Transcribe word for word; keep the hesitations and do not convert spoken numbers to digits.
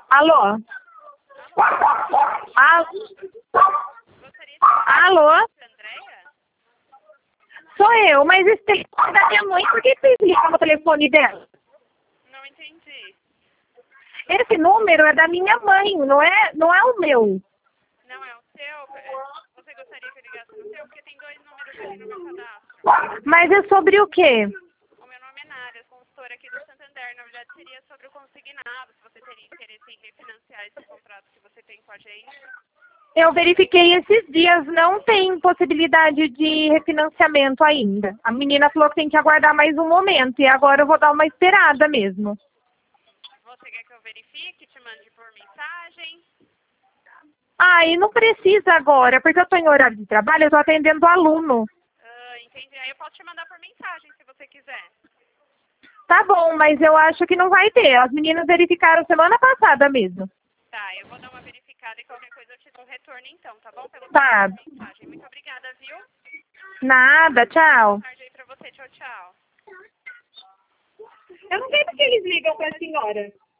Alô? Al... Alô? Andréia? Sou eu, mas esse telefone da minha mãe, por que vocês ligam o telefone dela? Não entendi. Esse número é da minha mãe, não é, não é o meu. Não é o seu? É, Você gostaria que eu ligasse no seu? Porque tem dois números ali no meu cadastro. Mas é sobre o quê? O meu nome é Nária, consultora aqui do Santander. Na verdade, seria sobre o consignado, se você teria interesse em refinanciar esse contrato que você tem com a gente. Eu verifiquei esses dias, não tem possibilidade de refinanciamento ainda. A menina falou que tem que aguardar mais um momento e agora eu vou dar uma esperada mesmo. Você quer que eu verifique, te mande por mensagem? Ah, e não precisa agora, porque eu estou em horário de trabalho, eu estou atendendo aluno. Ah, entendi. Aí eu posso te mandar por mensagem, se você quiser. Tá bom, mas eu acho que não vai ter. As meninas verificaram semana passada mesmo. Tá, eu vou dar uma verificada e qualquer coisa eu te dou um retorno então, tá bom? Pelo Tá. mensagem. Muito obrigada, viu? Nada, tchau. Boa tarde aí pra você. Tchau, tchau. Eu não sei porque eles ligam pra senhora.